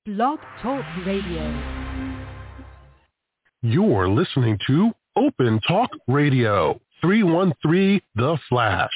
Blog Talk Radio. You're listening to Open Talk Radio, 313 The Flash.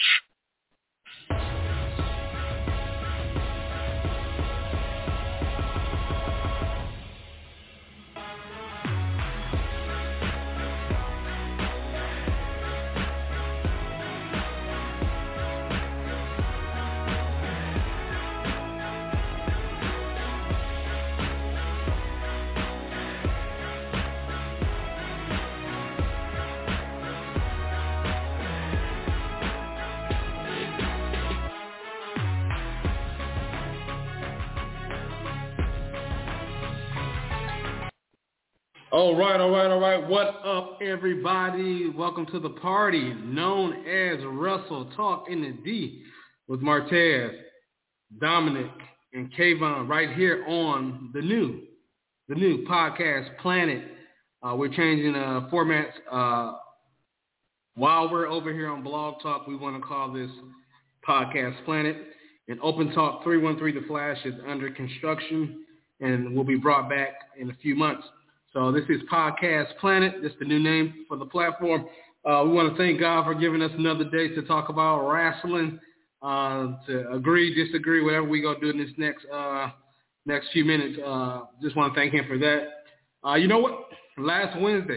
All right. What up, everybody? Welcome to the party known as Wrestle Talk in the D with Martez, Dominic, and Kayvon right here on the new podcast Planet. We're changing formats. While we're over here on Blog Talk, we want to call this podcast Planet. And Open Talk 313 The Flash is under construction and will be brought back in a few months. So this is Podcast Planet. This is the new name for the platform. We want to thank God for giving us another day to talk about wrestling, to agree, disagree, whatever we're going to do in this next few minutes. Just want to thank him for that. You know what? Last Wednesday,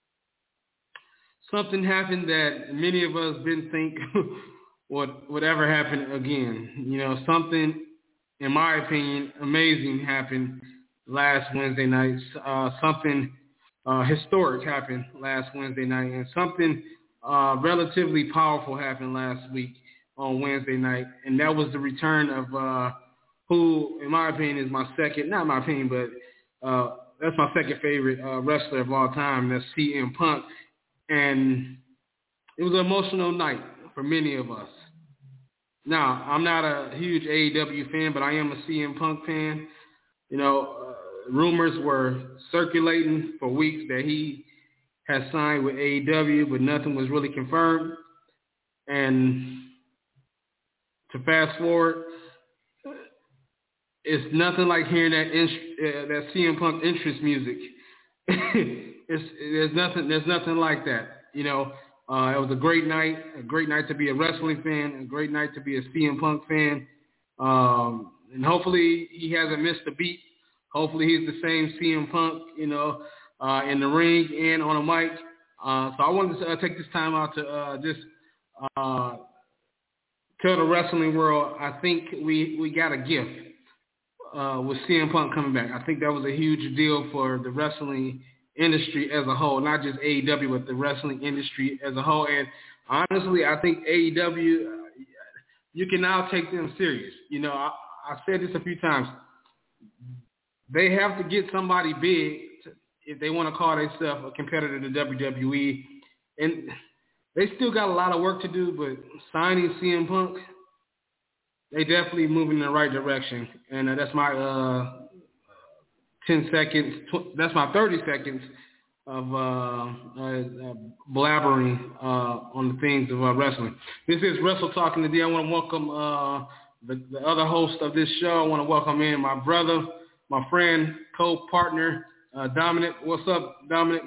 something happened that many of us didn't think would ever happen again. You know, something, in my opinion, amazing happened last Wednesday night. Something historic happened last Wednesday night, and something relatively powerful happened last week on Wednesday night, and that was the return of who, in my opinion, is my second, not my opinion, but that's my second favorite wrestler of all time. That's CM Punk, and it was an emotional night for many of us. Now, I'm not a huge AEW fan, but I am a CM Punk fan. You know, rumors were circulating for weeks that he had signed with AEW, but nothing was really confirmed. And to fast forward, it's nothing like hearing that CM Punk entrance music. There's nothing like that. You know, it was a great night to be a wrestling fan, a great night to be a CM Punk fan. And hopefully he hasn't missed a beat. Hopefully he's the same CM Punk, you know, in the ring and on a mic. So I wanted to take this time out to just tell the wrestling world, I think we got a gift with CM Punk coming back. I think that was a huge deal for the wrestling industry as a whole, not just AEW, but the wrestling industry as a whole. And honestly, I think AEW, you can now take them serious. You know, I said this a few times. They have to get somebody big if they want to call themselves a competitor to WWE. And they still got a lot of work to do, but signing CM Punk, they definitely moving in the right direction. And that's my 10 seconds. That's my 30 seconds of blabbering on the things of wrestling. This is Wrestle Talking today. I want to welcome the other host of this show. I want to welcome in my brother, my friend, co-partner, Dominic. What's up, Dominic?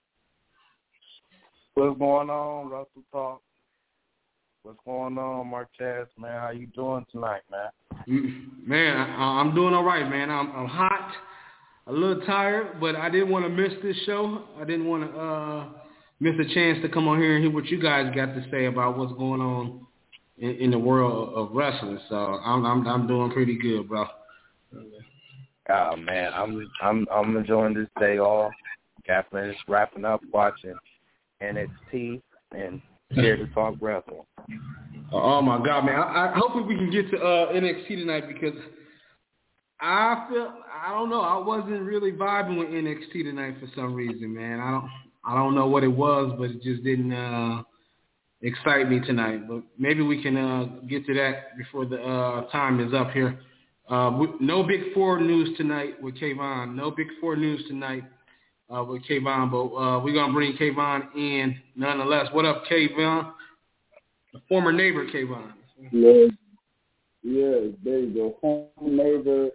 What's going on, Russell Talk? What's going on, Martez, man? How you doing tonight, man? Man, I'm doing all right, man. I'm hot, a little tired, but I didn't want to miss this show. I didn't want to miss a chance to come on here and hear what you guys got to say about what's going on in the world of wrestling. So I'm doing pretty good, bro. Oh man, I'm enjoying this day off. Got finished wrapping up watching NXT and here to talk wrestling. Oh my God, man! I hopefully we can get to NXT tonight because I don't know, I wasn't really vibing with NXT tonight for some reason, man. I don't know what it was, but it just didn't excite me tonight. But maybe we can get to that before the time is up here. No Big Four news tonight with Kayvon. No Big Four news tonight with Kayvon, but we're going to bring Kayvon in nonetheless. What up, Kayvon? The former neighbor, Kayvon. Yeah, there you go. Former neighbor,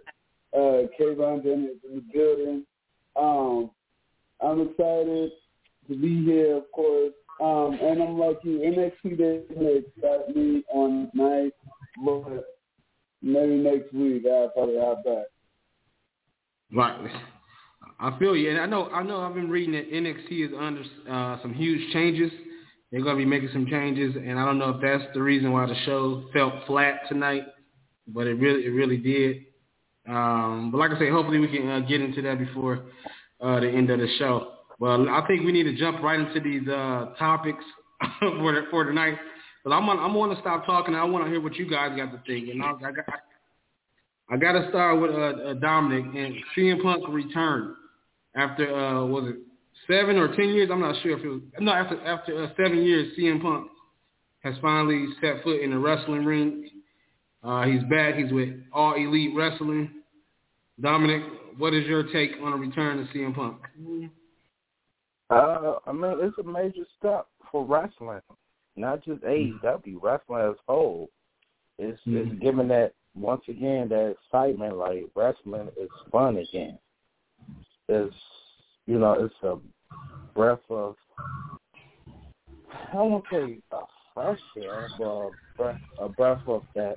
Kayvon Bennett is in the building. I'm excited to be here, of course. And I'm like you, NXT didn't excite me on night, but maybe next week I'll probably have back. Right. I feel you. And I know I've been reading that NXT is under some huge changes. They're going to be making some changes, and I don't know if that's the reason why the show felt flat tonight, but it really did. But like I say, hopefully we can get into that before the end of the show. Well, I think we need to jump right into these topics for tonight. But I'm going to stop talking. I want to hear what you guys got to think. And I got to start with Dominic and CM Punk return after was it 7 or 10 years? I'm not sure if it was. No, after 7 years, CM Punk has finally set foot in the wrestling ring. He's back. He's with All Elite Wrestling. Dominic, what is your take on a return to CM Punk? I mean, it's a major step for wrestling, not just AEW. Wrestling as a whole. It's giving that, once again, that excitement. Like, wrestling is fun again. It's, it's a breath of, I don't want to say a fresh air, but a breath of that.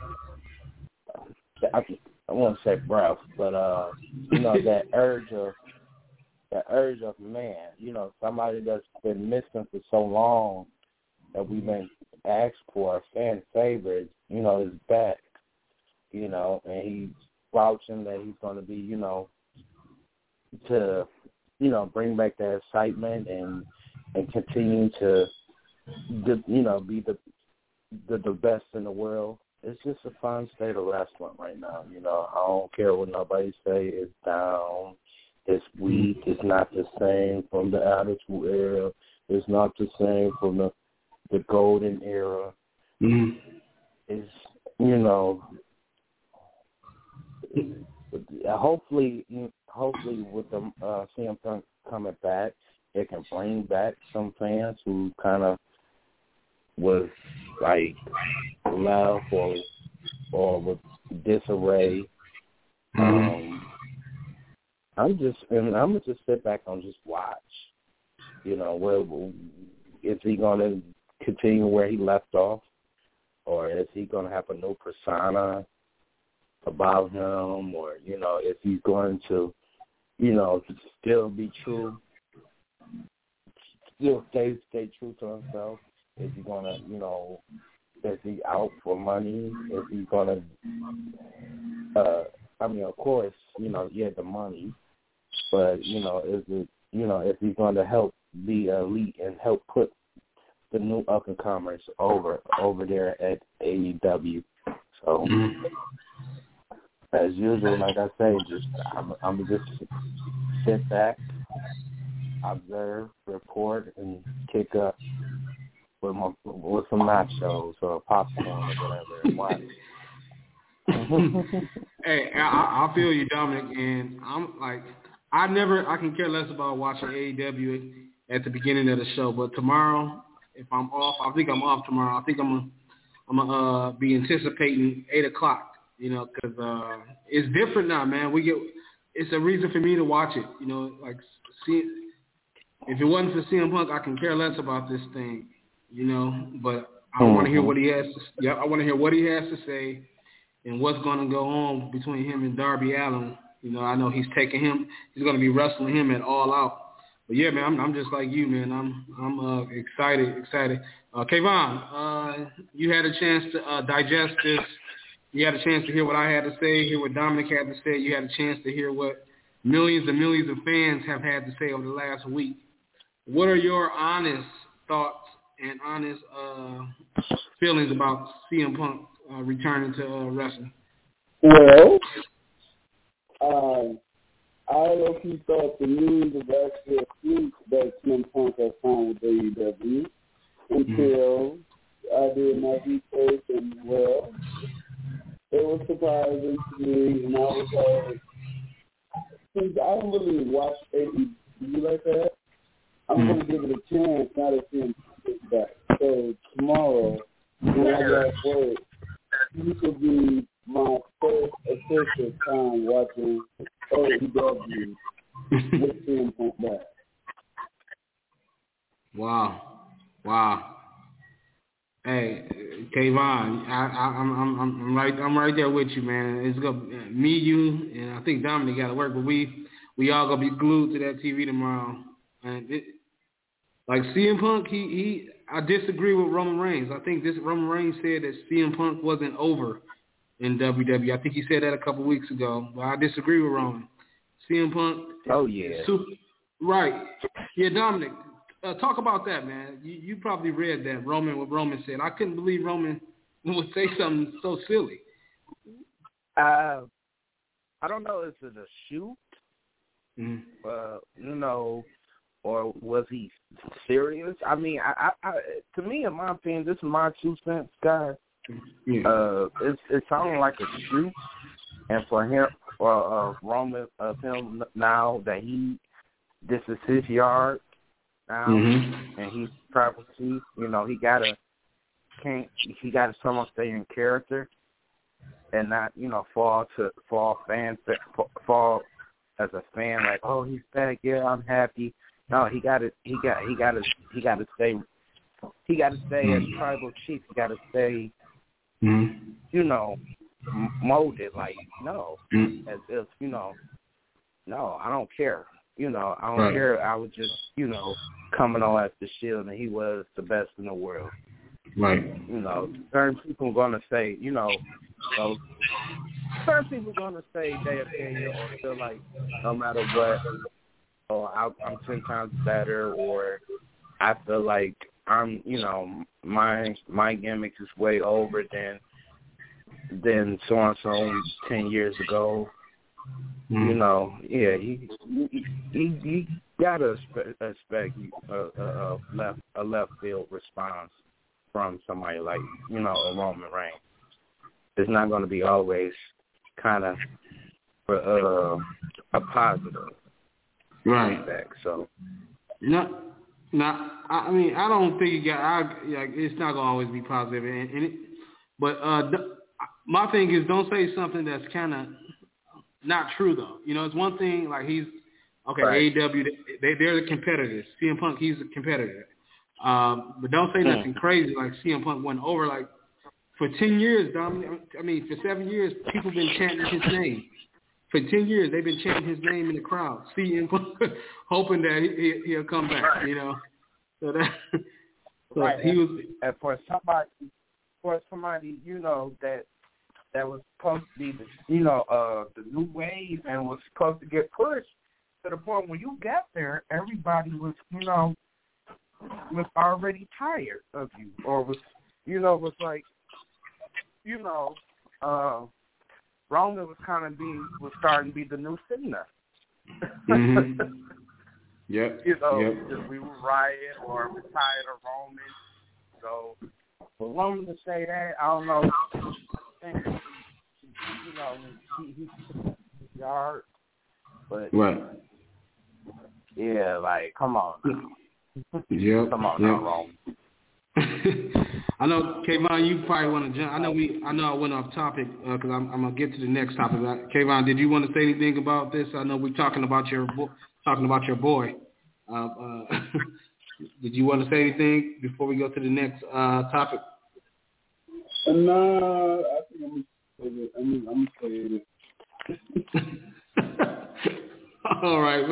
I won't say breath, but that urge of man. Somebody that's been missing for so long that we've been asked for, a fan favorite, is back. And he's vouching that he's going to be, to, bring back that excitement and continue to, be the best in the world. It's just a fun state of wrestling right now. I don't care what nobody say. It's down. It's weak. It's not the same from the Attitude Era. It's not the same from the Golden Era. Mm-hmm. It's, hopefully with the CM Punk coming back, it can bring back some fans who kind of was like left or with disarray. I'm gonna just sit back and just watch. Where is he gonna continue where he left off, or is he gonna have a new persona about him, or if he's going to, still be true, still stay true to himself. Is he gonna, is he out for money? Is he gonna, of course, the money, but is it, if he's gonna help the elite and help put the new up and comers over there at AEW. So as usual, like I say, I'm just sit back, observe, report, and kick up with some nachos or popcorn or whatever and watch. Hey, I feel you, Dominic, and I'm like, I can care less about watching AEW at the beginning of the show, but tomorrow, if I'm off, I think I'm off tomorrow. I think I'm gonna be anticipating 8:00, because it's different now, man. It's a reason for me to watch it, like if it wasn't for CM Punk, I can care less about this thing, but I want to hear what he has. I want to hear what he has to say and what's going to go on between him and Darby Allin. I know he's going to be wrestling him at All Out. But yeah, man, I'm just like you, man. I'm excited. Kayvon, you had a chance to digest this. You had a chance to hear what I had to say, hear what Dominic had to say. You had a chance to hear what millions and millions of fans have had to say over the last week. What are your honest thoughts and honest feelings about CM Punk returning to wrestling? Well, I low-key thought the news was actually a fluke that CM Punk had signed with AEW until I did my research, and it was surprising to me, and I was like, since I don't really watch AEW like that, I'm going to give it a chance now that CM Punk is back. So tomorrow, when I got work, he could be my first official time watching AEW with CM Punk back. Wow. Hey, Kayvon, I'm right there with you, man. It's gonna me, you, and I think Dominic got to work, but we all gonna be glued to that TV tomorrow. And like CM Punk, I disagree with Roman Reigns. I think Roman Reigns said that CM Punk wasn't over in WWE. I think he said that a couple weeks ago, but I disagree with Roman. CM Punk. Oh yeah. Right. Yeah, Dominic. Talk about that, man. You probably read that, what Roman said. I couldn't believe Roman would say something so silly. I don't know, is it a shoot? Mm-hmm. Or was he serious? I mean, I to me, in my opinion, this is my 2 cents, guys. Yeah. It sounded like a shoot, and for him, Roman, him now that this is his yard. Now, and he's tribal chief. He gotta someone stay in character and not fall as a fan like, oh, he's back, yeah, I'm happy. No, he gotta stay as tribal chief. He gotta stay molded like as if no, I don't care. I don't care. I was just, coming on as the Shield, and he was the best in the world. Right. Certain people are going to say, certain people are going to say they opinion or feel like no matter what, I'm 10 times better, or I feel like I'm, my gimmick is way over than so-and-so 10 years ago. He gotta expect a left field response from somebody like a Roman Reigns. It's not going to be always kind of a positive feedback. So I mean, I don't think it's not going to always be positive. But my thing is, don't say something that's kind of not true, though. It's one thing, like AEW, they're the competitors. CM Punk, he's a competitor. But don't say nothing crazy like CM Punk went over. Like, for 10 years, for 7 years, people have been chanting his name. For 10 years, they've been chanting his name in the crowd. CM Punk, hoping that he'll come back, So he was... And for somebody, that was supposed to be the new wave and was supposed to get pushed to the point when you got there, everybody was, was already tired of you, or was, was like, Roman was starting to be the new Cena. Mm-hmm. Yep. If we were riot or we're tired of Roman. So for Roman to say that, I don't know. He's yard, but yeah, like, come on. Yeah, come on, not wrong. I know, Kayvon, you probably want to jump. I know I went off topic because I'm gonna get to the next topic. Kayvon, did you want to say anything about this? I know we're talking about your boy. Did you want to say anything before we go to the next topic? No, I think I'm gonna say it. All right.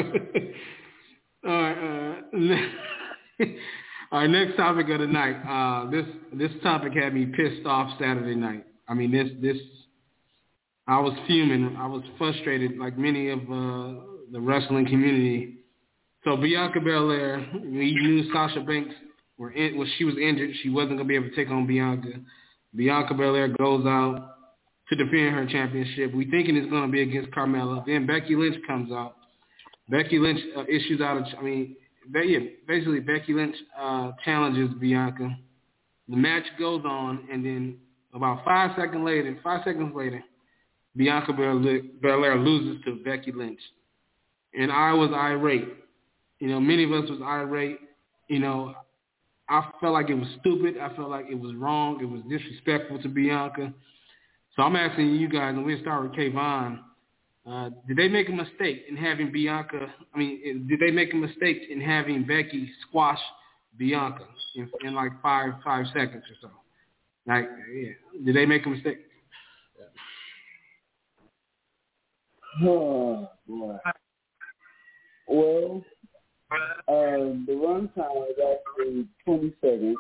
All right, next topic of the night. This topic had me pissed off Saturday night. I mean, I was fuming. I was frustrated, like many of the wrestling community. So Bianca Belair, we knew Sasha Banks she was injured. She wasn't gonna be able to take on Bianca. Bianca Belair goes out to defend her championship. We thinking it's gonna be against Carmella. Then Becky Lynch comes out. Becky Lynch issues out basically Becky Lynch challenges Bianca. The match goes on, and then about 5 seconds later, Bianca Belair loses to Becky Lynch. And I was irate. Many of us was irate. I felt like it was stupid. I felt like it was wrong. It was disrespectful to Bianca. So I'm asking you guys, and we'll start with Kayvon. Did they make a mistake in having did they make a mistake in having Becky squash Bianca in like five seconds or so? Like, yeah. Did they make a mistake? Oh, boy. Well, the runtime is actually 20 seconds.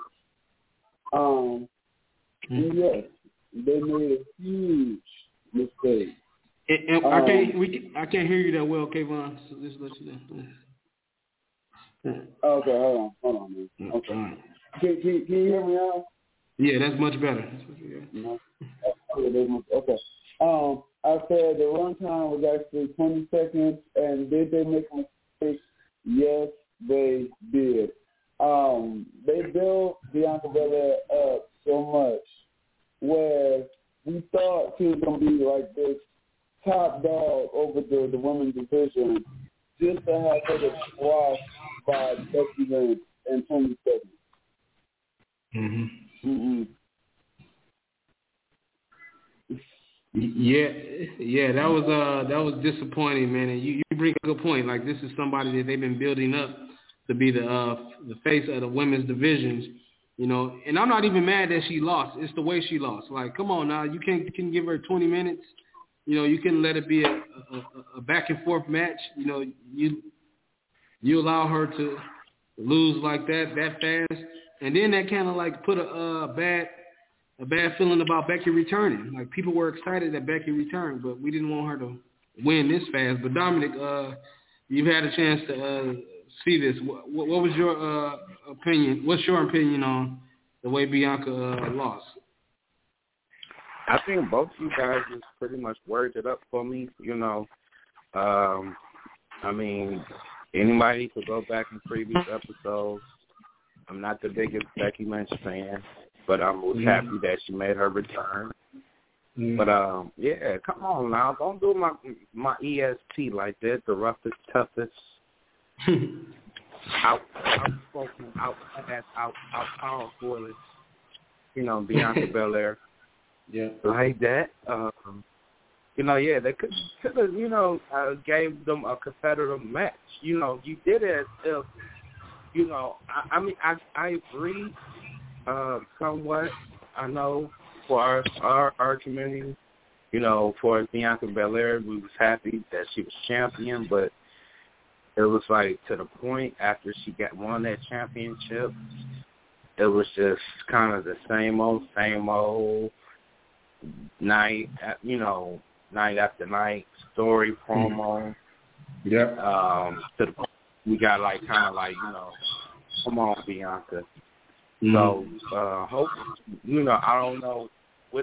Yes, they made a huge mistake. I can't hear you that well, Kayvon. So just let you know. Okay, hold on, man. Okay. Can you hear me now? Yeah, that's much better. No. Okay. I said the runtime was actually 20 seconds, and did they make a mistake? Yes, they did. They built Bianca Belair up so much where we thought she was going to be like this top dog over the women's division, just to have her get squashed by Becky Lynch in 20 seconds. Yeah, that was disappointing, man. And you bring a good point. Like, this is somebody that they've been building up to be the face of the women's divisions, you know. And I'm not even mad that she lost. It's the way she lost. Like, come on now, you can give her 20 minutes. You know, you can let it be a back and forth match. You know, you allow her to lose like that fast, and then that kind of like put a bad feeling about Becky returning. Like, people were excited that Becky returned, but we didn't want her to win this fast. But Dominic, you've had a chance to see this. What was your opinion? What's your opinion on the way Bianca lost? I think both you guys just pretty much worded it up for me. You know, I mean, anybody could go back in previous episodes. I'm not the biggest Becky Lynch fan, but I was happy that she made her return. But yeah, come on now, don't do my EST like that. The roughest, toughest, outspoken, powerful, you know, Bianca Belair. Yeah, like that. You know, yeah, they could have, you know, gave them a competitive match. You know, you did it if, you know, I mean, I agree somewhat. I know for our community, you know, for Bianca Belair, we was happy that she was champion, but it was like to the point after she won that championship, it was just kind of the same old night, you know, night after night, story promo. Yep. To the point we got like kind of like, you know, come on, Bianca. So hope, you know, I don't know with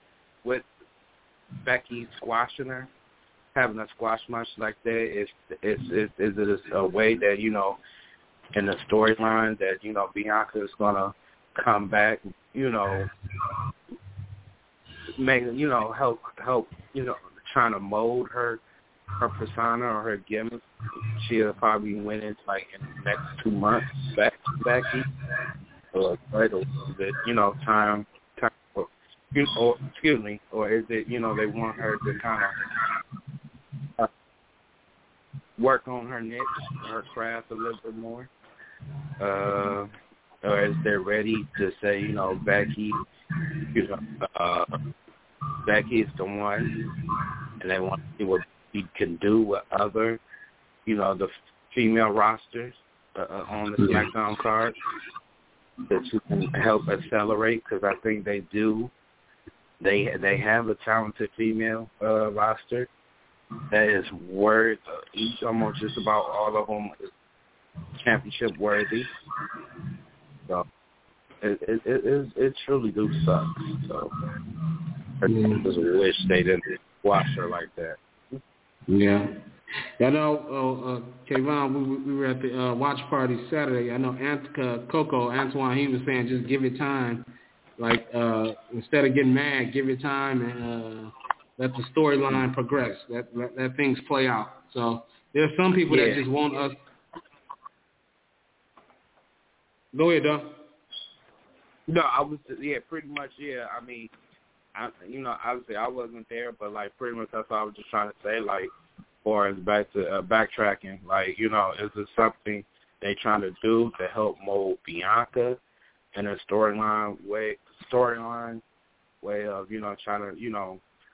Becky squashing her, having a squash match like that, is it a way that, you know, in the storyline that, you know, Bianca is gonna come back, you know, make, you know, help, you know, trying to mold her persona or her gimmick. She'll probably win it like in the next 2 months back to Becky, or right a little bit, you know, time, or, you know, or, excuse me, or is it, you know, they want her to kind of work on her niche, her craft a little bit more, or is they ready to say, you know, Becky, you know, Becky is the one, and they want to see what she can do with other, you know, the female rosters on the SmackDown card, that she can help accelerate, because I think they do. They have a talented female roster that is worth each, almost just about all of them is championship worthy. So it truly do suck. So I just wish they didn't watch her like that. Yeah. I know, Kayvon, we were at the watch party Saturday. I know Coco Antoine, he was saying just give it time. Like, instead of getting mad, give it time and let the storyline progress. Let things play out. So there's some people that just want us. Go ahead, Doug. No, I was, pretty much, I mean, obviously I wasn't there, but like pretty much that's what I was just trying to say. Like, or as back to backtracking, like is it something they trying to do to help mold Bianca in a storyline way of trying to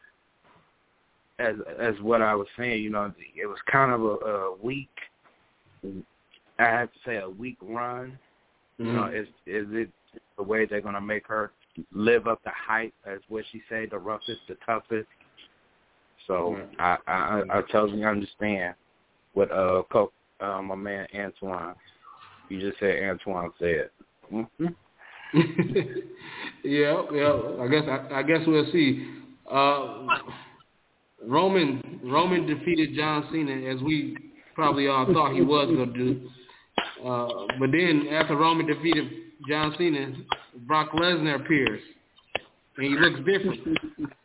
as what I was saying, it was kind of a weak. I have to say a weak run. Mm-hmm. Is it the way they're gonna make her live up to hype, as what she say, the roughest, the toughest? So I totally understand what my man Antoine. You just said Antoine said. Mm-hmm. Yeah. I guess we'll see. Roman defeated John Cena, as we probably all thought he was going to do. But then after Roman defeated John Cena, Brock Lesnar appears, and he looks different.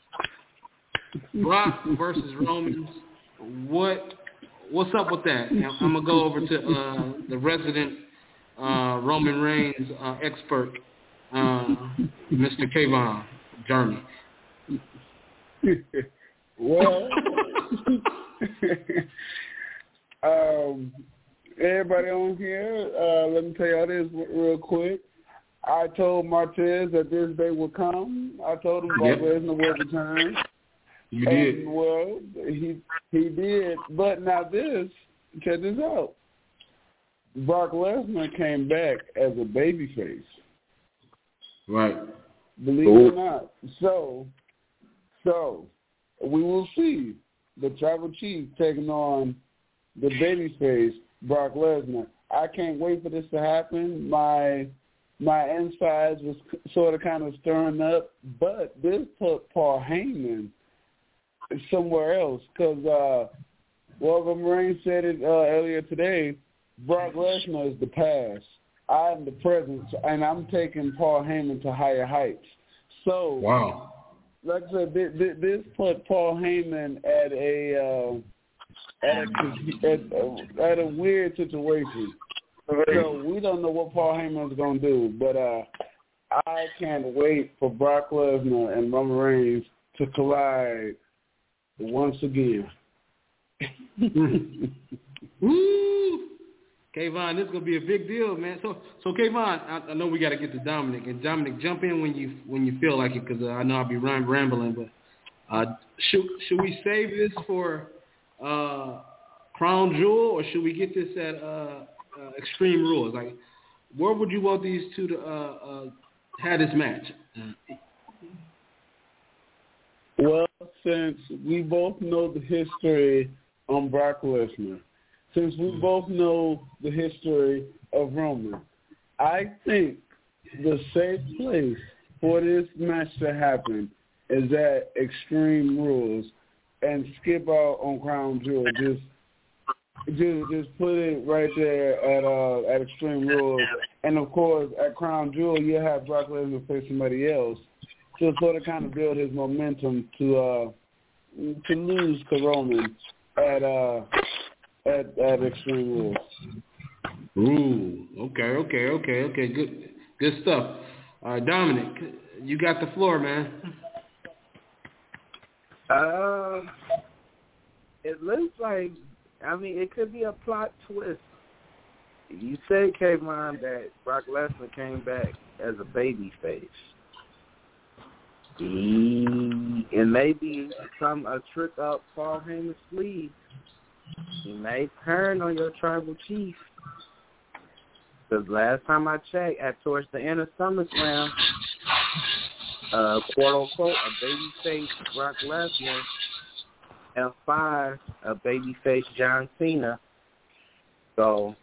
Brock versus Roman. What's up with that? I'm gonna go over to the resident Roman Reigns expert, Mr. Kayvon Jeremy. Well, everybody on here, let me tell y'all this real quick. I told Martez that this day would come. I told him Brock Lesnar would return. You did. Well, he did. But now check this out. Brock Lesnar came back as a babyface. Right. Believe it or not. So we will see the Tribal Chief taking on the babyface Brock Lesnar. I can't wait for this to happen. My insides was sort of kind of stirring up, but this put Paul Heyman somewhere else because, Roman Reigns said it earlier today, Brock Lesnar is the past. I'm the present, and I'm taking Paul Heyman to higher heights. So, wow. Like I said, this put Paul Heyman at a weird situation. So we don't know what Paul Heyman's going to do, but I can't wait for Brock Lesnar and Roman Reigns to collide once again. Woo! Kayvon, this is gonna be a big deal, man. So Kayvon, I know we got to get to Dominic, and Dominic, jump in when you feel like it, because I know I'll be rambling. But should we save this for Crown Jewel, or should we get this at Extreme Rules? Like, where would you want these two to have this match? Well, since we both know the history on Brock Lesnar, since we both know the history of Roman, I think the safe place for this match to happen is at Extreme Rules, and skip out on Crown Jewel. Just put it right there at Extreme Rules, and of course at Crown Jewel you have Brock Lesnar face somebody else to sort of kind of build his momentum to lose to Roman at Extreme Rules. Ooh, okay. Good stuff. Dominic, you got the floor, man. It looks like, it could be a plot twist. You said, Kayvon, that Brock Lesnar came back as a baby face. And maybe a trick up Paul Heyman's sleeve. He may turn on your Tribal Chief. Because last time I checked, towards the end of SummerSlam, quote unquote, a babyface Brock Lesnar, F5, a babyface John Cena. So,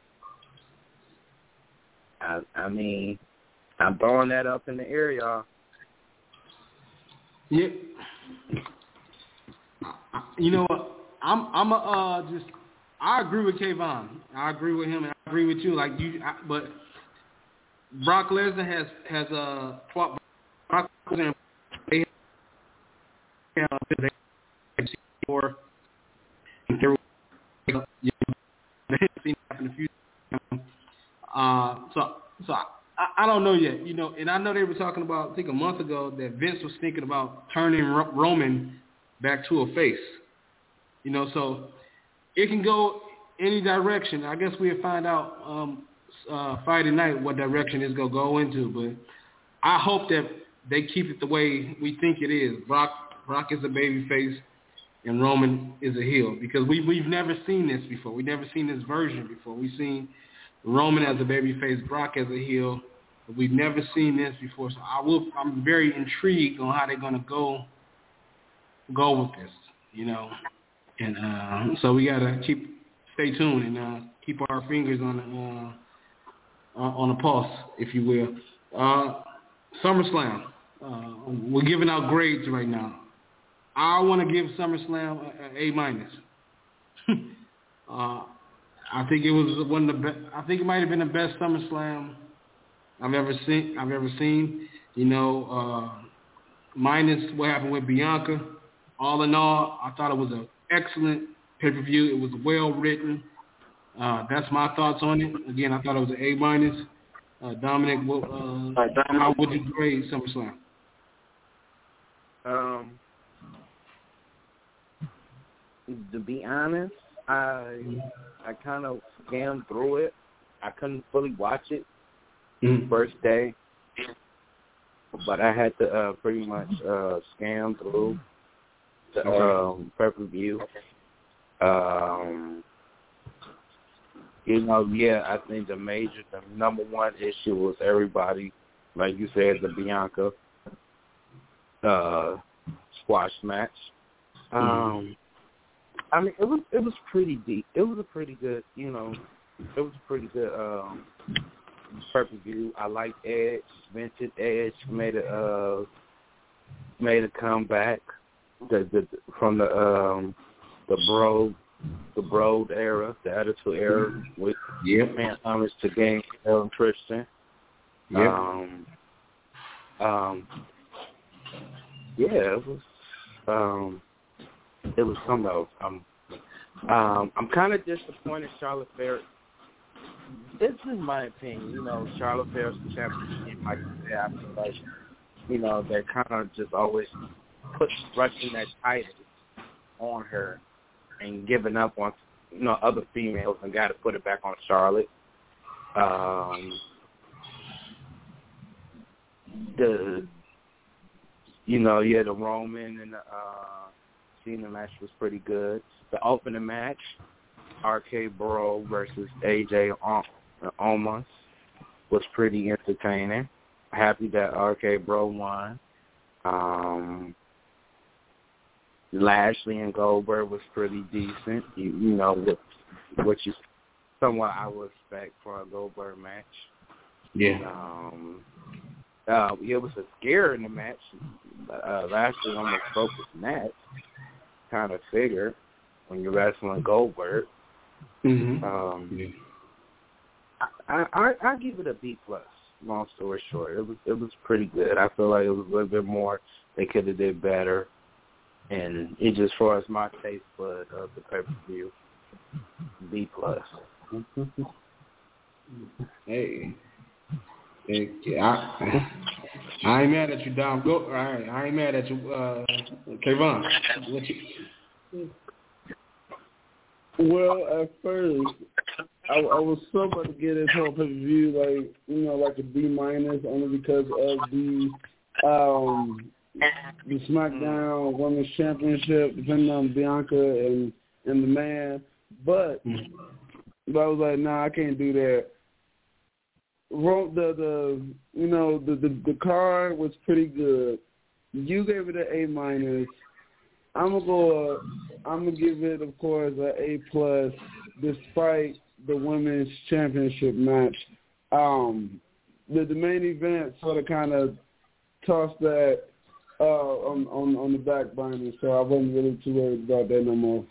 I'm throwing that up in the air, y'all. Yeah. You know what? I agree with Kayvon. I agree with him, and I agree with you. But Brock Lesnar has Brock Lesnar. They for through so I don't know yet, and I know they were talking about, I think a month ago, that Vince was thinking about turning Roman back to a face, so it can go any direction. I guess we'll find out Friday night what direction it's going to go into, but I hope that they keep it the way we think it is. Brock is a baby face and Roman is a heel, because we've never seen this before. We've never seen this version before. We've seen Roman as a baby face, Brock as a heel. But we've never seen this before, so I'm very intrigued on how they're going to go with this, And so we got to stay tuned and keep our fingers on the pulse, if you will. SummerSlam. We're giving out grades right now. I want to give SummerSlam an A-. I think it was one of the best. I think it might have been the best SummerSlam I've ever seen. Minus what happened with Bianca. All in all, I thought it was an excellent pay-per-view. It was well written. That's my thoughts on it. Again, I thought it was an A-. Dominic, how would you grade SummerSlam? To be honest, I kind of scanned through it. I couldn't fully watch it first day, but I had to pretty much scan through the pay-per-view. I think the number one issue was everybody, like you said, the Bianca squash match. I mean, it was pretty deep. It was a pretty good, pay-per-view. I liked Edge. Vintage Edge made a comeback from the Broad era, the Attitude era, with paying homage to Gangrel and Christian. It was something else. I'm kind of disappointed Charlotte Flair. This is my opinion. Charlotte Flair's the champion. Like you said, I feel like, they're kind of just always rushing that title on her and giving up on, other females and got to put it back on Charlotte. The Roman and the Cena match was pretty good. The opening match, RK Bro versus AJ Omos, was pretty entertaining. Happy that RK Bro won. Lashley and Goldberg was pretty decent. Which is somewhat I would expect for a Goldberg match. Yeah. It was a scare in the match. Lashley almost broke his neck. Kind of figure when you're wrestling Goldberg. I give it a B+. Long story short, it was pretty good. I feel like it was a little bit more. They could have did better, and it just, far as my taste bud of the pay-per-view, B+. Hey, I ain't mad at you, Dom. Go. All right, I ain't mad at you, Kayvon. Well, at first, I was somewhat to get this whole pay-per-view like a B- only because of the SmackDown Women's Championship, depending on Bianca and the man. But I was like, nah, I can't do that. The card was pretty good. You gave it an A-. I'm gonna give it, of course, an A+, despite the women's championship match. The main event sort of kind of tossed that on the back burner, so I wasn't really too worried about that no more.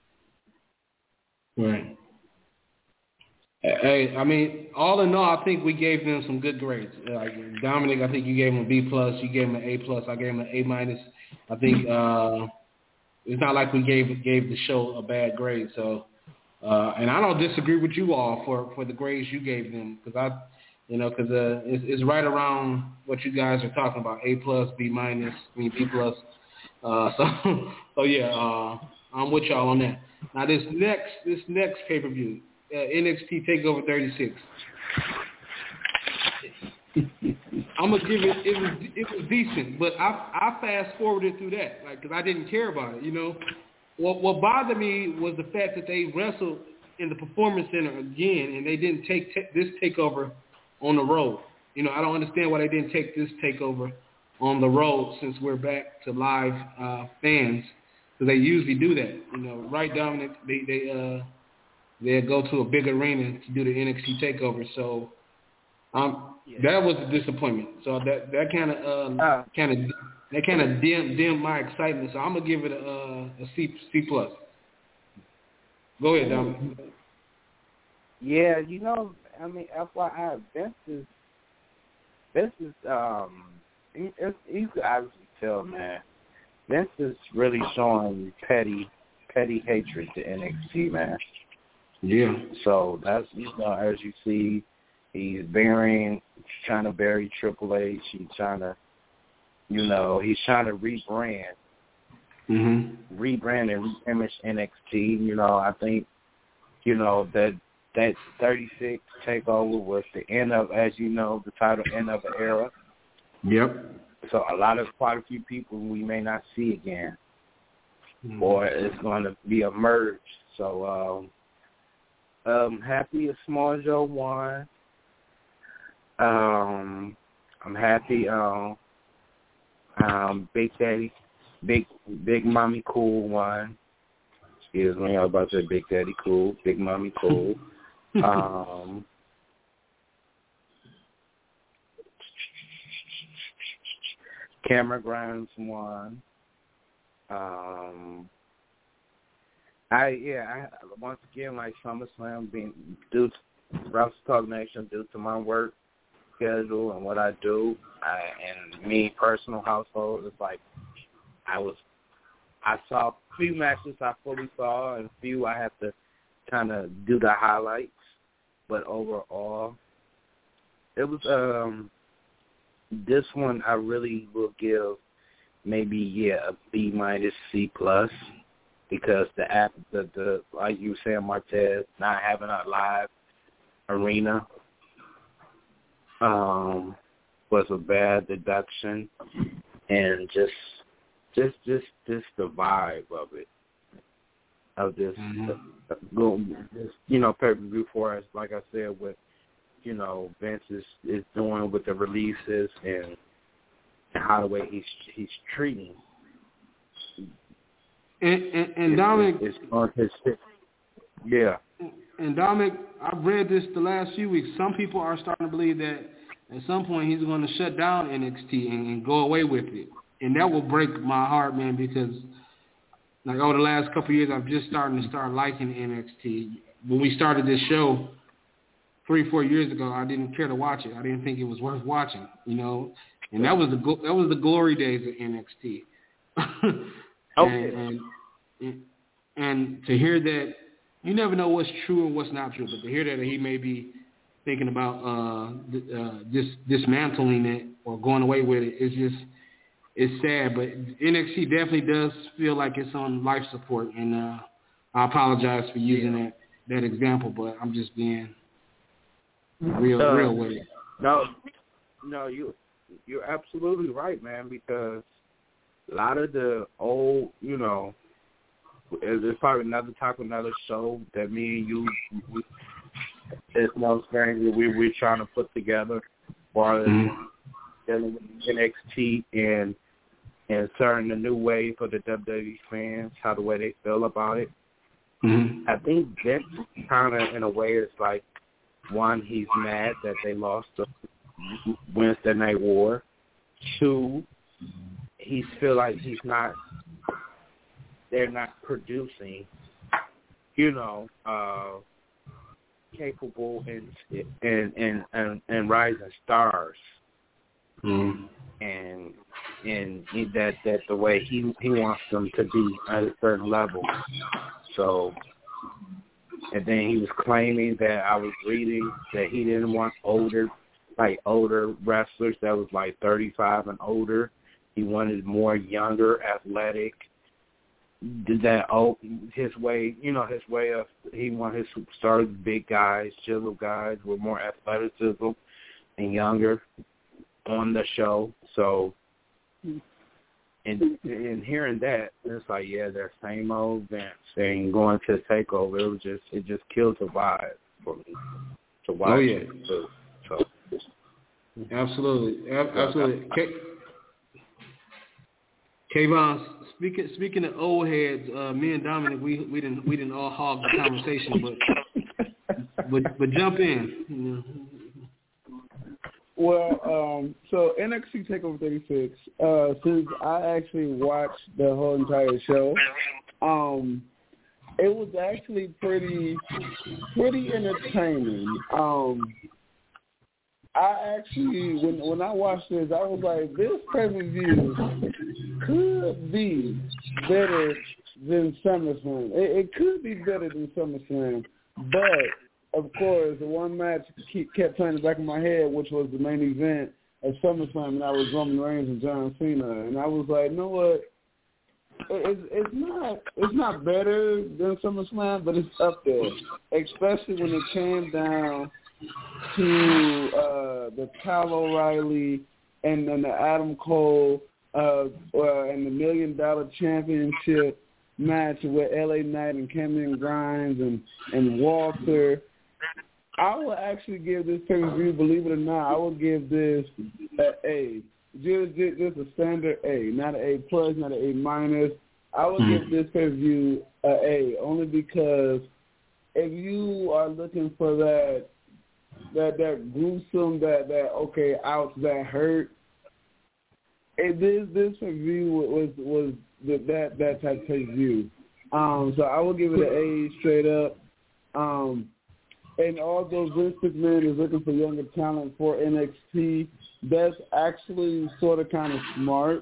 Right. Hey, I mean, all in all, I think we gave them some good grades. Like Dominic, I think you gave him a B+, you gave him an A+, I gave him an A-. I think it's not like we gave the show a bad grade. So, and I don't disagree with you all for the grades you gave them, because You know, because it's right around what you guys are talking about, A+, B-, B+. So yeah, I'm with y'all on that. Now this next pay-per-view, NXT TakeOver 36. I'm gonna give it. It was decent, but I fast forwarded through that, like, because I didn't care about it. You know, what bothered me was the fact that they wrestled in the Performance Center again, and they didn't take this takeover on the road. You know, I don't understand why they didn't take this takeover on the road since we're back to live fans, because they usually do that. You know, right, Dominic? They go to a big arena to do the NXT takeover. So that was a disappointment. So that kind of dimmed my excitement. So I'm gonna give it a C+. Go ahead, Dominic. Yeah, you know, I mean, FYI, Vince is you can obviously tell, man. Vince is really showing petty hatred to NXT, man. Yeah. So that's, you know, as you see, he's trying to bury Triple H. He's trying to rebrand. Mm-hmm. Rebrand and re-image NXT. You know, I think, you know, that 36 takeover was the end of, as you know, the title end of an era. Yep. So quite a few people we may not see again, or it's going to be a merge. So happy as Small Joe won. I'm happy. Big Mommy Cool won. Excuse me, I was about to say Big Daddy Cool. Big Mommy Cool. Cameron Grimes won. I once again, like SummerSlam being due to Wrestle Talk Nation, due to my work schedule and what I do, and me personal household, it's like I saw a few matches I fully saw, and a few I have to kind of do the highlights. But overall, it was this one I really will give maybe a B- C+, because the like you were saying, Martez, not having a live arena was a bad deduction, and just the vibe of it, of this, you know, pay-per-view for us, like I said, with, you know, Vince is doing with the releases and how the way he's treating. And Dominic, it's on his shit. Yeah. And Dominic, I've read this the last few weeks. Some people are starting to believe that at some point he's going to shut down NXT and go away with it. And that will break my heart, man, because like over the last couple of years, I'm just starting to liking NXT. When we started this show 3-4 years ago, I didn't care to watch it. I didn't think it was worth watching, you know. And that was the glory days of NXT. Okay. And to hear that, you never know what's true and what's not true, but to hear that he may be thinking about dismantling it or going away with it, it's sad. But NXT definitely does feel like it's on life support, and I apologize for using that example, but I'm just being real with it. No, you're absolutely right, man, because a lot of the old, you know, there's probably another show that me and you, it's no stranger, we're trying to put together, while dealing with NXT and starting a new way for the WWE fans, how the way they feel about it. Mm-hmm. I think that kind of, in a way, is like, one, he's mad that they lost the Wednesday Night War. 2, he feel like they're not producing, you know, capable and rising stars, and that the way he wants them to be at a certain level. So, and then he was claiming that I was reading that he didn't want older like older wrestlers that was like 35 and older. He wanted more younger, athletic. His way of he wanted his superstars, big guys, chisel guys with more athleticism and younger on the show. So, and hearing that, it's like, yeah, that same old Vince and going to TakeOver, it just killed the vibe for me to watch. Oh yeah. It too. So absolutely. Kayvon, speaking of old heads, me and Dominic, we didn't all hog the conversation, but jump in. You know. Well, so NXT TakeOver 36. Since I actually watched the whole entire show, it was actually pretty entertaining. I actually, when I watched this, I was like, this pay-per-view could be better than SummerSlam. It could be better than SummerSlam, but of course, the one match kept playing in the back of my head, which was the main event at SummerSlam, and that was Roman Reigns and John Cena. And I was like, you know what? It's not better than SummerSlam, but it's up there, especially when it came down to the Kyle O'Reilly and then the Adam Cole and the $1 Million Championship match with LA Knight and Cameron Grimes and Walter. I will actually give this pay-per-view, believe it or not, I will give this an A. Just a standard A, not an A plus, not an A minus. I will give this pay-per-view an A, only because if you are looking for that gruesome, that okay, ouch, that hurt, this pay-per-view was that type of pay-per-view. So I will give it an A straight up. And although Vince McMahon is looking for younger talent for NXT, that's actually sort of kind of smart.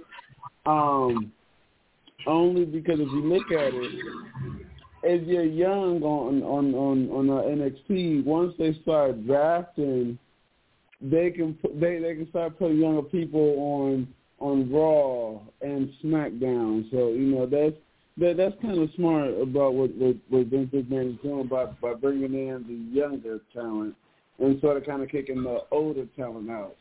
Only because if you look at it, if you're young on NXT, once they start drafting, they can start putting younger people on Raw and SmackDown. So that's kind of smart about what Vince McMahon is doing by bringing in the younger talent and sort of kind of kicking the older talent out.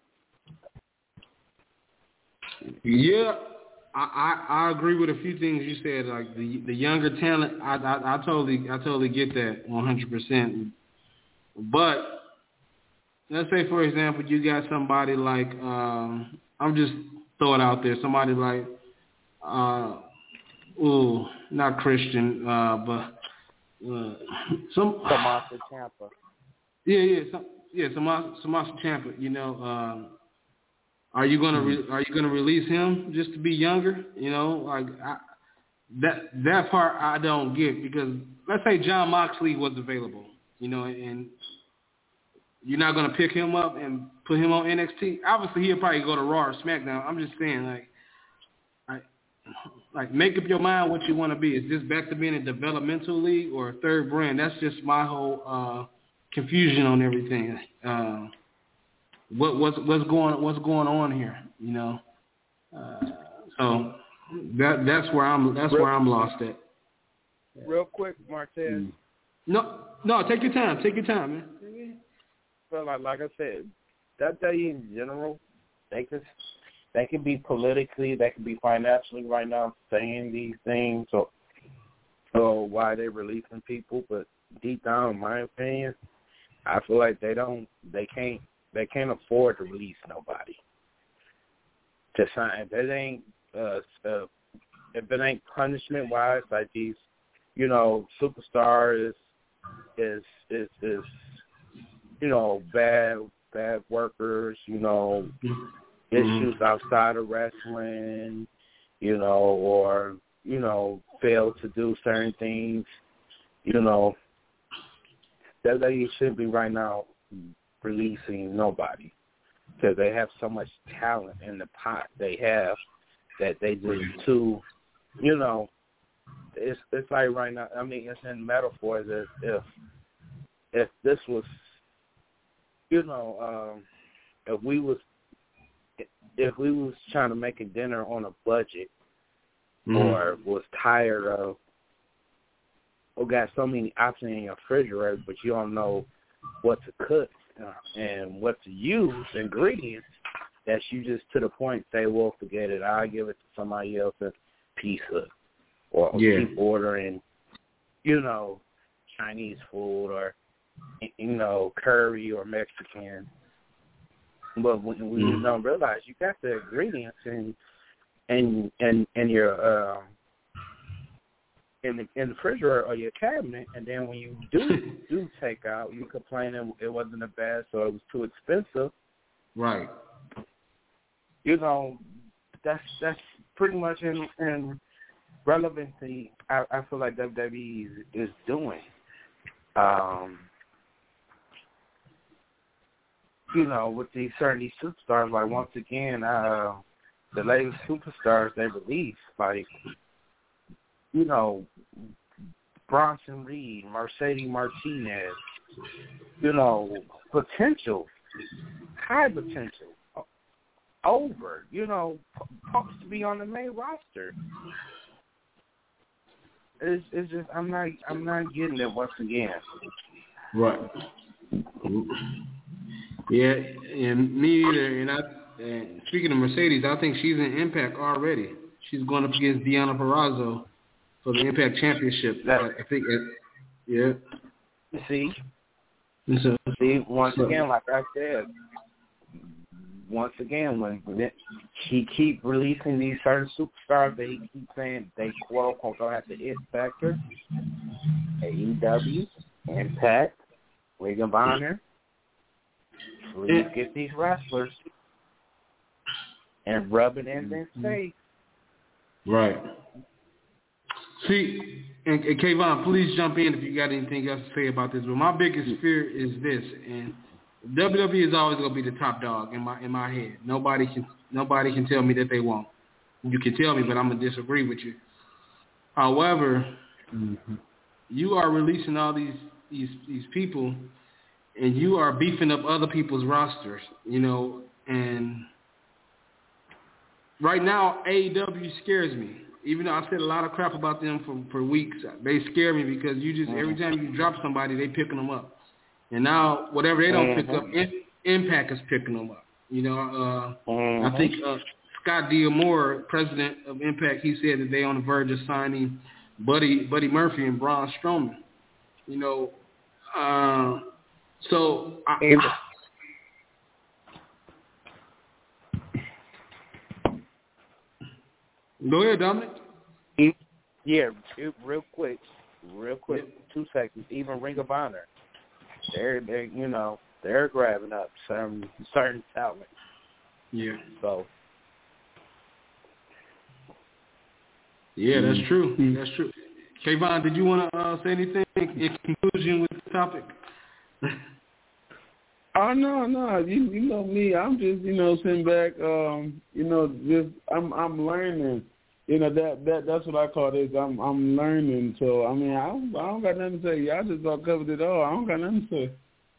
Yeah, I agree with a few things you said. Like the younger talent, I totally get that 100%. But let's say, for example, you got somebody like I'm just throw it out there, somebody like not Christian, but Tommaso Ciampa. Tommaso Ciampa. Are you gonna release him just to be younger? That part I don't get, because let's say Jon Moxley was available, and you're not gonna pick him up and put him on NXT. Obviously, he'll probably go to Raw or SmackDown. I'm just saying, like make up your mind what you want to be. Is this back to being a developmental league or a third brand? That's just my whole confusion on everything. What's going on here? So that's where I'm lost at. Real quick, Martez. No, take your time. Take your time, man. So like I said, WWE in general, they can be politically, they can be financially right now saying these things or why they're releasing people, but deep down, in my opinion, I feel like they can't afford to release nobody to sign. If it ain't punishment wise, like these, superstar is bad workers, issues outside of wrestling, or fail to do certain things, that you shouldn't be right now releasing nobody, because they have so much talent in the pot they have that they just too, it's like right now, I mean, it's in metaphors as if this was, if we was trying to make a dinner on a budget, or was tired of, or got so many options in your refrigerator, but you don't know what to cook and what to use, ingredients, that you just to the point say, well, forget it, I'll give it to somebody else as pizza, or keep ordering, Chinese food or, curry or Mexican. But when you don't realize you got the ingredients and your in the refrigerator or your cabinet, and then when you do take out, you complain it wasn't the best or it was too expensive. Right. That's pretty much in relevancy. I feel like WWE is doing. With these superstars, like once again, the latest superstars they release, like, Bronson Reed, Mercedes Martinez, potential, high potential, over, supposed to be on the main roster. It's just I'm not getting it once again. Right. Yeah, and me either. And speaking of Mercedes, I think she's in Impact already. She's going up against Deonna Purrazzo for the Impact Championship. I think. Yeah. See, once again, like I said, when he keep releasing these certain superstars, they keep saying they quote unquote don't have the it factor. AEW, Impact, Ring of Honor. Please get these wrestlers and rub it in their face. Right. See, and Kayvon, please jump in if you got anything else to say about this. But my biggest fear is this, and WWE is always going to be the top dog in my head. Nobody can tell me that they won't. You can tell me, but I'm going to disagree with you. However, you are releasing all these people, and you are beefing up other people's rosters, and right now AEW scares me. Even though I said a lot of crap about them for weeks, they scare me because every time you drop somebody, they picking them up. And now whatever they don't pick up, Impact is picking them up. I think Scott D'Amore, president of Impact, he said that they on the verge of signing Buddy Murphy and Braun Strowman. So go ahead, Dominic. Yeah, real quick, 2 seconds. Even Ring of Honor, they're grabbing up certain talent. Yeah. So. Yeah, that's true. That's true. Kayvon, did you want to say anything in conclusion with the topic? Oh no, you know me. I'm just sitting back. I'm learning. That's what I call this. I'm learning. So I mean, I don't got nothing to say. Y'all just all covered it all. I don't got nothing to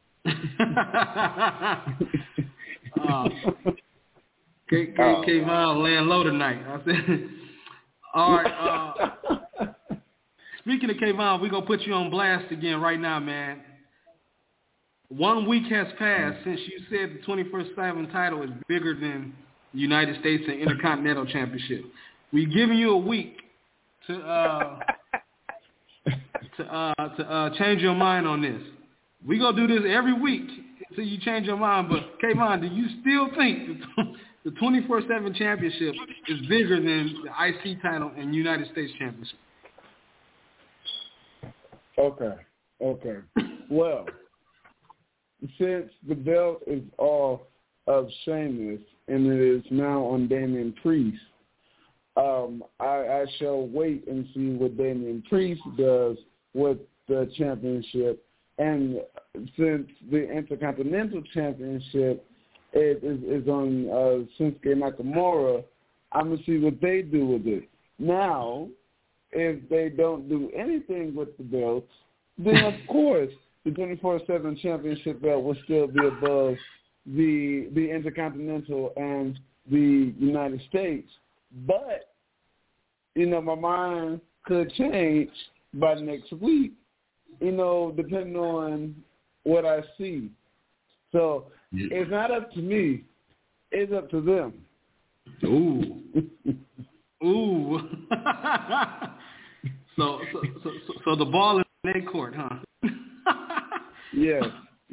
say. Kayvon laying low tonight. I said, all right. Speaking of Kayvon, we're gonna put you on blast again right now, man. 1 week has passed since you said the 24/7 title is bigger than the United States and Intercontinental Championship. We're giving you a week to change your mind on this. We're going to do this every week until you change your mind. But, Kayvon, do you still think the 24/7 championship is bigger than the IC title and United States Championship? Okay. Well, since the belt is off of Sheamus and it is now on Damian Priest, I shall wait and see what Damian Priest does with the championship. And since the Intercontinental Championship is on Shinsuke Nakamura, I'm going to see what they do with it. Now, if they don't do anything with the belts, then of course the 24/7 championship belt will still be above the Intercontinental and the United States. But, my mind could change by next week, depending on what I see. So it's not up to me. It's up to them. Ooh. Ooh. So the ball is in their court, huh? Yes.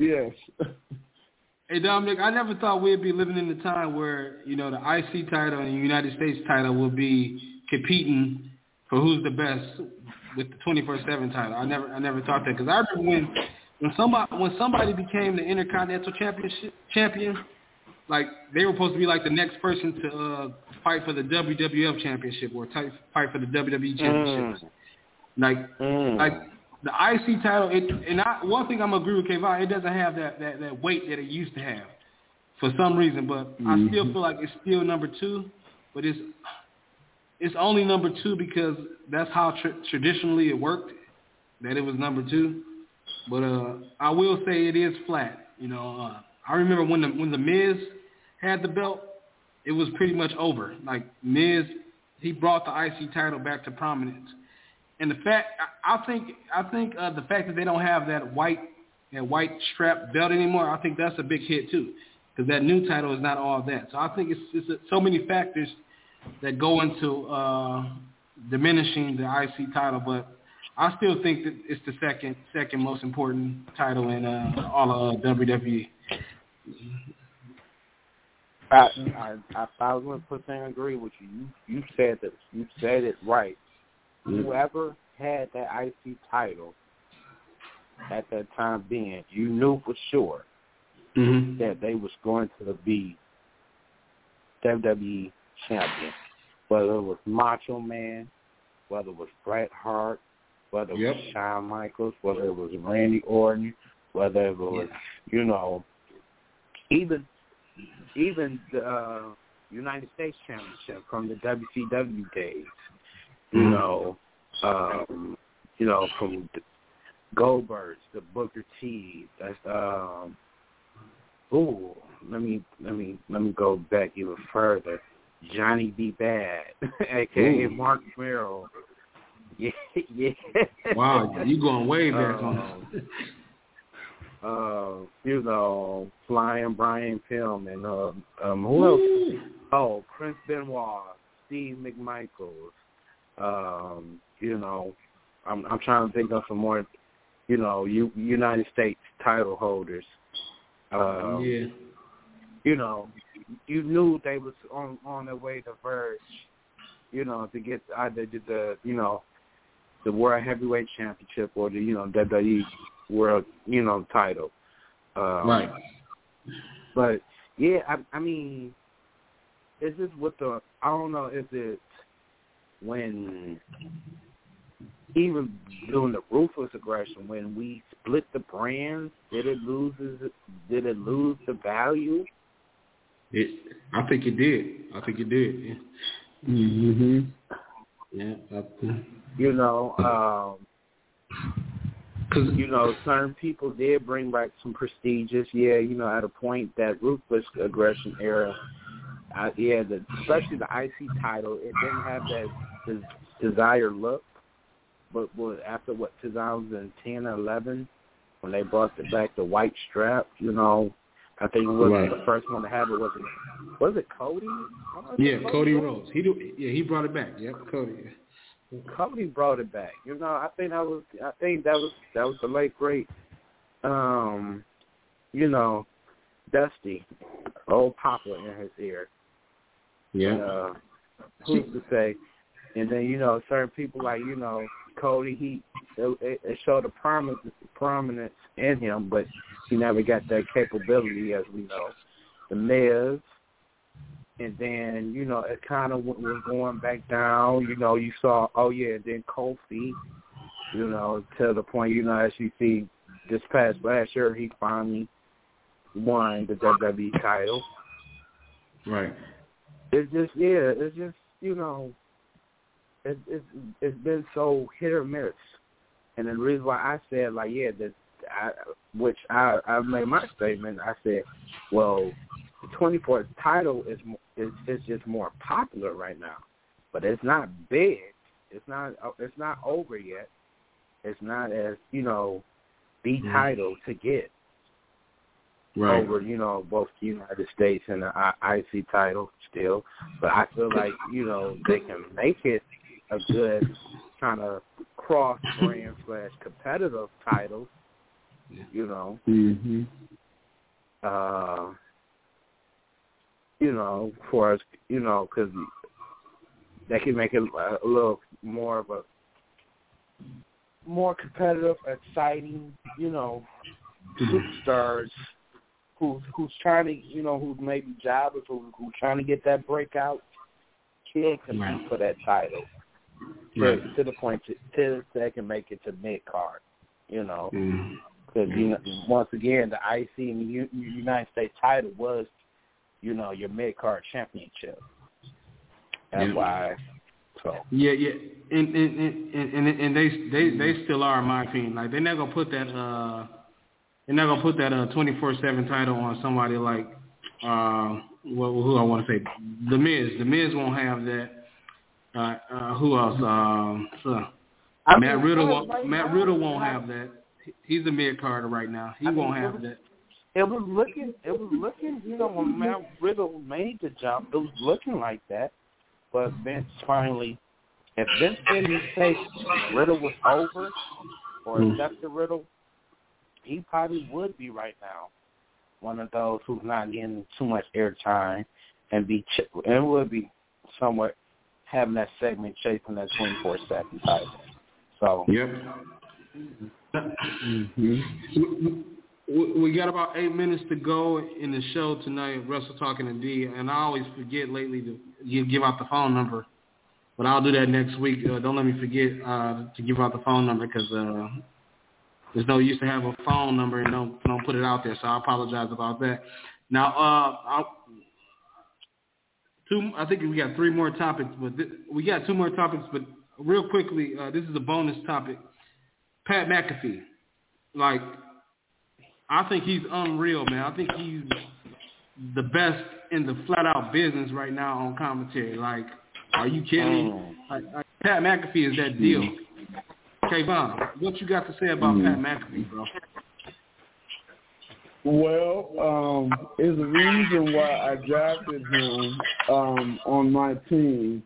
Hey, Dominic, I never thought we'd be living in a time where, the IC title and the United States title will be competing for who's the best with the 24/7 title. I never thought that, because I remember when somebody became the Intercontinental champion, like they were supposed to be like the next person to fight for the WWF championship or fight for the WWE championship. Like the IC title, one thing I'm gonna agree with Kevon, it doesn't have that weight that it used to have for some reason, but I still feel like it's still number 2, but it's only number 2 because that's how traditionally it worked, that it was number 2. But I will say it is flat. I remember when the Miz had the belt, it was pretty much over. Like Miz, he brought the IC title back to prominence. And the fact, I think the fact that they don't have that white strap belt anymore, I think that's a big hit too, because that new title is not all that. So I think it's so many factors that go into diminishing the IC title, but I still think that it's the second most important title in all of WWE. I 1,000% agree with you. You said that. You said it right. Whoever had that IC title at that time being, you knew for sure that they was going to be WWE champion. Whether it was Macho Man, whether it was Bret Hart, whether it was Shawn Michaels, whether it was Randy Orton, whether it was, even the United States Championship from the WCW days. From the Goldbergs, the Booker T. That's let me go back even further. Johnny B. Bad, aka Mark Merrill. Yeah. Wow, you going way back Flying Brian Pillman, who else? Oh, Prince Benoit, Steve McMichaels. I'm trying to think of some more, United States title holders. You knew they was on their way to verge, to get either the World Heavyweight Championship or the, WWE World, title. Right. But, yeah, I mean, it's just with I don't know if it's when, even during the Ruthless Aggression, when we split the brands, did it lose the value? I think it did. Yeah. Mm-hmm. Yeah. Because certain people did bring back some prestigious. Yeah, at a point that Ruthless Aggression era. Especially the IC title, it didn't have that desired look. But after 2010 or 11, when they brought back the white strap, I think it was the first one to have it. Was it Cody? Yeah, Cody Rhodes. He brought it back. Yep, Cody. Cody brought it back. I think that was the late great, Dusty, old Papa in his ear. Yeah. Who's to say? And then certain people like Cody, it showed a prominence in him, but he never got that capability, as we know. The Miz, and then it kind of was going back down. You saw then Kofi, to the point as you see this past last year, he finally won the WWE title. Right. It's been so hit or miss. And the reason why I said, the I made my statement. I said, well, the 24th title is just more popular right now, but it's not big. It's not over yet. It's not as the title to get over both the United States and the IC title still. But I feel like they can make it a good kind of cross brand / competitive title. For us, because they can make it a little more of a more competitive, exciting, superstars who's trying to, who's maybe jobbers who's trying to get that breakout can compete for that title to the point till they can make it to mid card, because once again the IC and the United States title was, your mid card championship. That's why. So. Yeah, and they still are, in my opinion. Like they're not gonna put that 24/7 title on somebody like who I want to say, The Miz. The Miz won't have that. Who else? Matt Riddle won't have that. He's a mid carder right now. He won't have that. It was looking. When Matt Riddle made the jump, it was looking like that. But Vince finally, if Vince didn't say Riddle was over or accepted Riddle, he probably would be right now one of those who's not getting too much airtime and would be somewhat having that segment chasing that 24/7 title. So. Yep. We got about 8 minutes to go in the show tonight, Russell Talking to D, and I always forget lately to give out the phone number, but I'll do that next week. Don't let me forget to give out the phone number because there's no use to have a phone number and don't put it out there, so I apologize about that. Now, I think we got 3 more topics, but we got 2 more topics, but real quickly, this is a bonus topic. Pat McAfee, I think he's unreal, man. I think he's the best in the flat-out business right now on commentary. Are you kidding me? Pat McAfee is that deal. Kayvon, what you got to say about Pat McAfee, bro? Well, there's a reason why I drafted him on my team.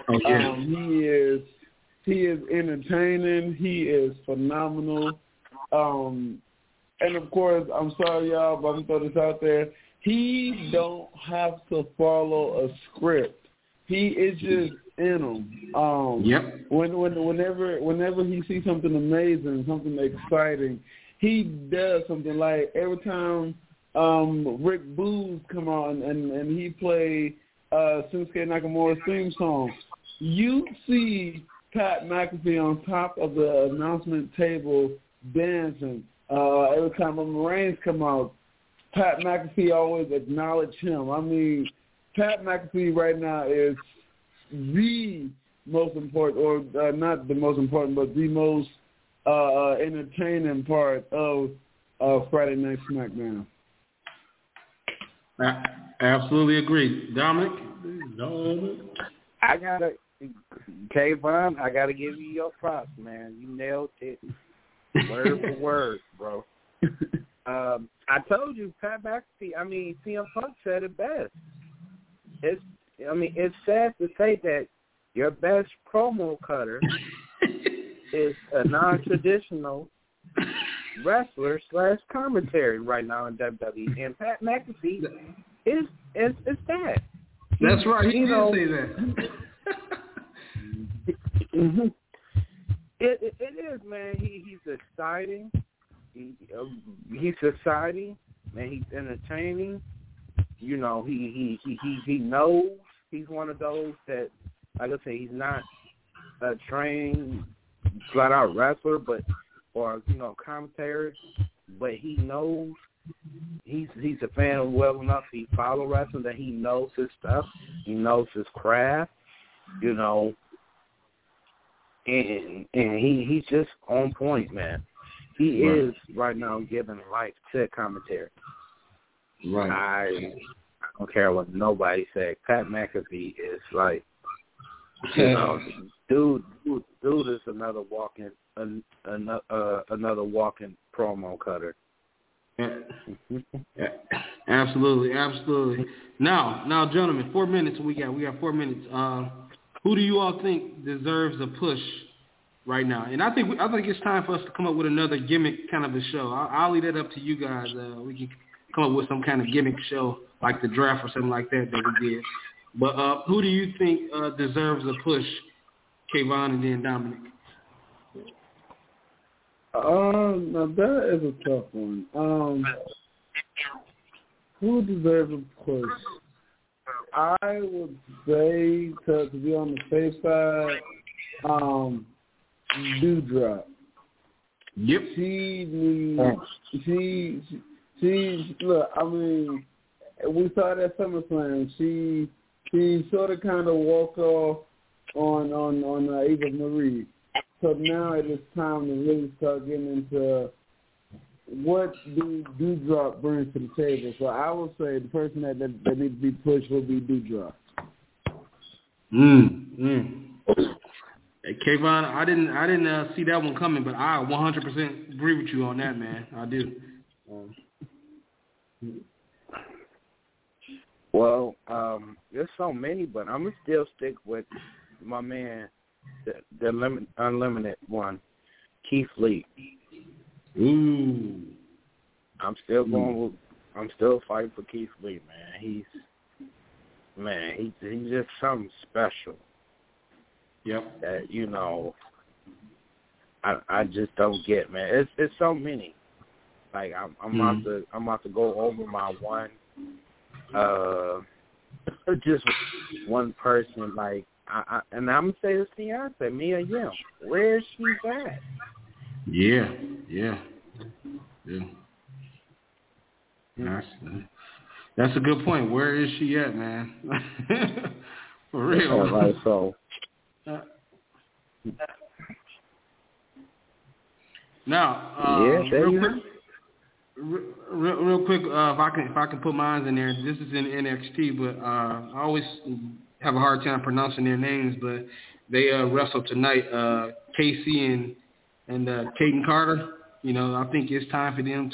He is entertaining. He is phenomenal. And, of course, I'm sorry, y'all, but I'm going to throw this out there. He don't have to follow a script. He is just in him. Whenever he sees something amazing, something exciting, he does something. Like every time Rick Booz come on and he play Shinsuke Nakamura's theme song, you see Pat McAfee on top of the announcement table dancing. Every time Roman Reigns come out, Pat McAfee always acknowledge him. I mean, Pat McAfee right now is the most important, or not the most important, but the most entertaining part of Friday Night SmackDown. I absolutely agree. Dominic? I Kayvon, I gotta give you your props, man. You nailed it. Word for word, bro. I told you, Pat McAfee, CM Punk said it best. It's sad to say that your best promo cutter is a non-traditional wrestler / commentary right now in WWE, and Pat McAfee is that. That's right. He did say that. It is, man. He's exciting. He's exciting, man. He's entertaining. He knows. He's one of those that, like I say, he's not a trained flat out wrestler, or commentator, but he knows. He's a fan well enough. He follows wrestling that he knows his stuff. He knows his craft. And he's just on point, man. he is right now giving life to commentary. Right. I don't care what nobody said. Pat McAfee is like, you know, dude is another walking promo cutter. Yeah. Absolutely. Now, gentlemen, 4 minutes. We got 4 minutes. Who do you all think deserves a push right now? And I think it's time for us to come up with another gimmick kind of a show. I'll leave that up to you guys. We can come up with some kind of gimmick show like the draft or something like that we did. But who do you think deserves a push, Kayvon and then Dominic? Now that is a tough one. Who deserves a push? I would say to be on the safe side, Doudrop. Yep. She look, I mean, we saw that SummerSlam. She sort of kind of walked off on Eva Marie. So now it is time to really start getting into what Doudrop brings to the table. So I would say the person that needs to be pushed will be Doudrop. Hey, Kayvon, I didn't see that one coming, but I 100% agree with you on that, man. I do. Well, there's so many, but I'm gonna still stick with my man, the unlimited one, Keith Lee. Ooh. I'm still fighting for Keith Lee, man. He's just something special. Yep. That, you know, I just don't get, man. It's so many. Like I'm about to go over my one. Just one person. Like and I'm gonna say this to Beyonce, Mia Yim. Where is she at? Yeah. That's a good point. Where is she at, man? For real. Yeah, right, so. Now, real quick, if I can put mine in there. This is in NXT, but I always have a hard time pronouncing their names. But they wrestle tonight. KC and Caden Carter. You know, I think it's time for them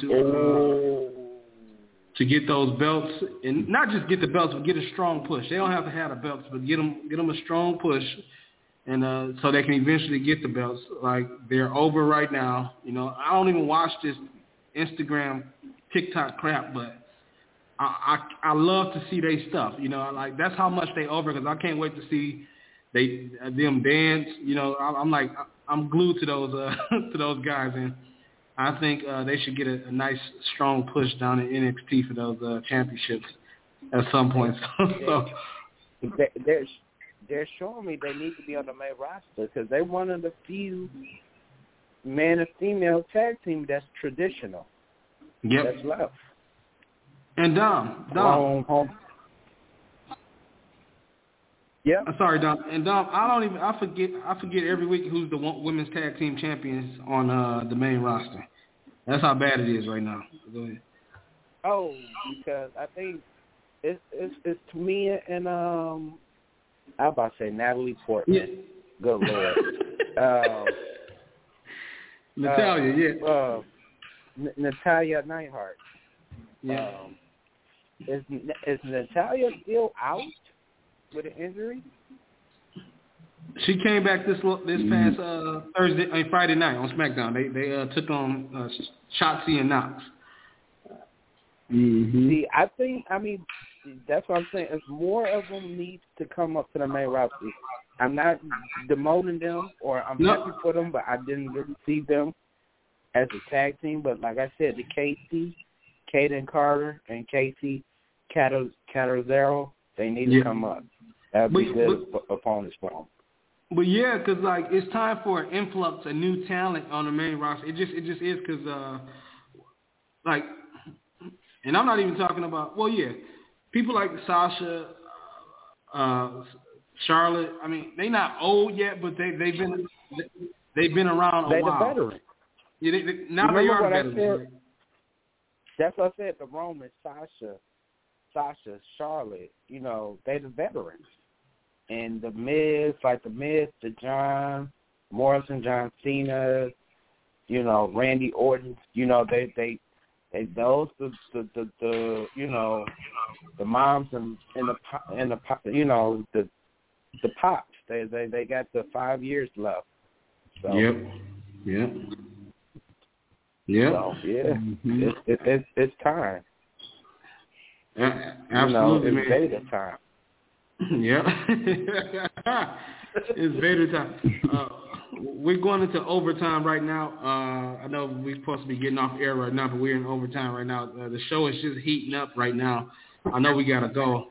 to get those belts, and not just get the belts, but get a strong push. They don't have to have the belts, but get them a strong push. And so they can eventually get the belts. Like, they're over right now. You know, I don't even watch this Instagram, TikTok crap, but I love to see they stuff. You know, like, that's how much they over, because I can't wait to see them dance. You know, I'm glued to those guys, and I think they should get a nice strong push down in NXT for those championships at some point. So they're showing me they need to be on the main roster because they're one of the few man and female tag team that's traditional. Yep. That's left. And Dom. Yeah. I'm sorry, Dom. And Dom, I forget every week who's the women's tag team champions on the main roster. That's how bad it is right now. Go ahead. Oh, because I think it's Tamia and I was about to say Natalie Portman. Yeah. Good Lord. Natalya, Natalya Neidhart. Yeah. Is Natalya still out with an injury? She came back this past Friday night on SmackDown. They took on Shotzi and Knox. Mm-hmm. See, I mean, that's what I'm saying. If more of them need to come up to the main roster, I'm not demoting them or I'm happy for them, but I didn't really see them as a tag team. But like I said, the Caden Carter and Casey Catanzaro, they need to come up. That would be good opponents for them. But yeah, because like it's time for an influx of new talent on the main roster. It just is because like, and I'm not even talking about people like Sasha, Charlotte. I mean, they not old yet, but they've been around a while. They're the veteran. Now they are better. That's what I said. The Roman, Sasha, Charlotte, they the veterans. And the Miz, the John Morrison, John Cena, Randy Orton, they those the moms and the pops. They got the 5 years left. So. Yep. So, yeah, it's time. Absolutely, it's Vader time. Yeah, it's Vader time. We're going into overtime right now. I know we're supposed to be getting off air right now, but we're in overtime right now. The show is just heating up right now. I know we gotta go.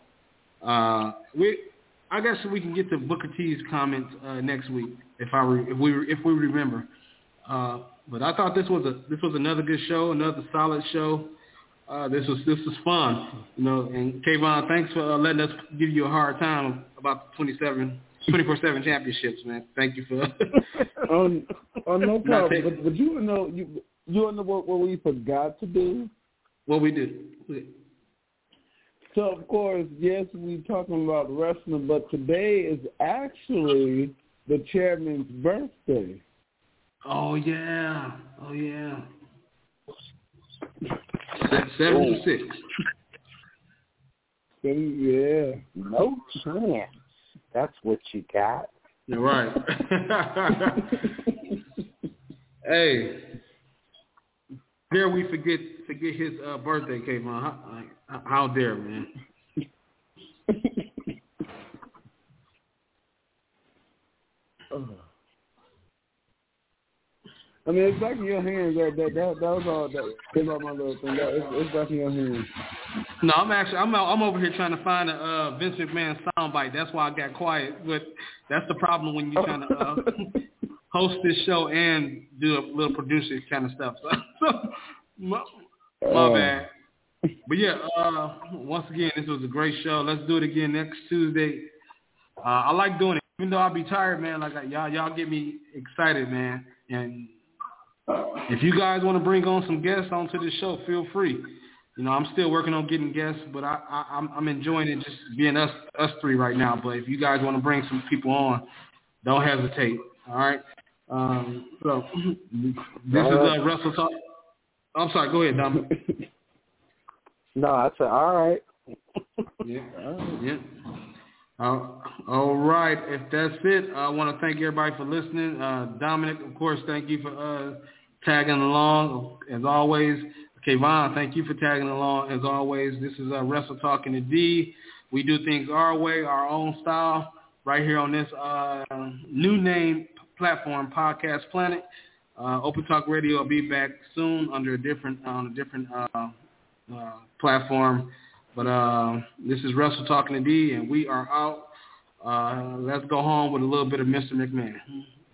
I guess we can get to Booker T's comments next week if we remember. But I thought this was another good show, another solid show. This was fun, And Kayvon, thanks for letting us give you a hard time about the 24/7 championships, man. Thank you for. No problem. But you know what we forgot to do? What we did. So of course, yes, we talking about wrestling, but today is actually the chairman's birthday. Oh yeah. 76. Yeah. No chance. That's what you got. You're right. Hey, dare we forget his birthday, Kayvon? How dare, man? I mean, it's back in your hands. That was all. That came out my little thing. It's back in your hands. No, I'm over here trying to find a Vince McMahon soundbite. That's why I got quiet. But that's the problem when you're trying to host this show and do a little producer kind of stuff. So my bad. But yeah, once again, this was a great show. Let's do it again next Tuesday. I like doing it, even though I'll be tired, man. Like y'all get me excited, man. And if you guys want to bring on some guests onto the show, feel free. I'm still working on getting guests, but I'm enjoying it just being us three right now. But if you guys want to bring some people on, don't hesitate. All right. So this is Wrestle Talk. I'm sorry. Go ahead, Dom. No, I said all right. Yeah. All right. If that's it, I want to thank everybody for listening. Dominic, of course, thank you for tagging along as always. Kayvon, thank you for tagging along as always. This is Wrestle Talk in the D. We do things our way, our own style, right here on this new name platform, Podcast Planet. Open Talk Radio will be back soon under a different platform. But this is Wrestle Talk in the D, and we are out. Let's go home with a little bit of Mr. McMahon.